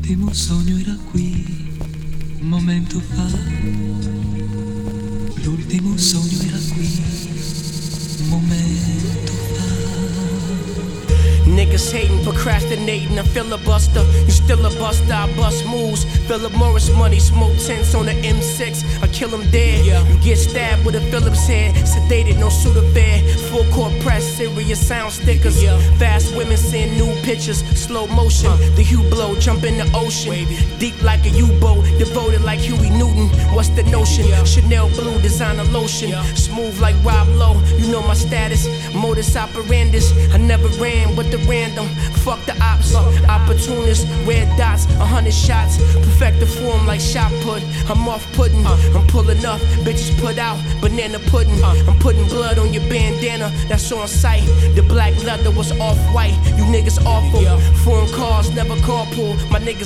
L'ultimo sogno era qui, un momento fa. L'ultimo sogno era qui, un momento fa. Niggas hating, procrastinating, a filibuster. You still a buster, I bust moves. Philip Morris money, smoke tents on the M6. I kill him dead. You get stabbed with a Phillips head. Sedated, no Sudafed. Full court press, serious sound stickers. Fast women seeing new pictures. Slow motion, the hue blow, jump in the ocean. Deep like a U-boat, devoted like Huey Newton. What's the notion? Chanel blue, designer lotion. Smooth like Rob Lowe, you know my status. Modus operandus, I never ran with the random. Fuck the ops, opportunists, red dots, 100 shots. Perfect the form like shot put. I'm off pudding, I'm pulling up, bitches put out banana pudding. I'm putting blood on your bandana, that's on sight. The black leather was off-white, you niggas awful. Foreign cars never carpool, my niggas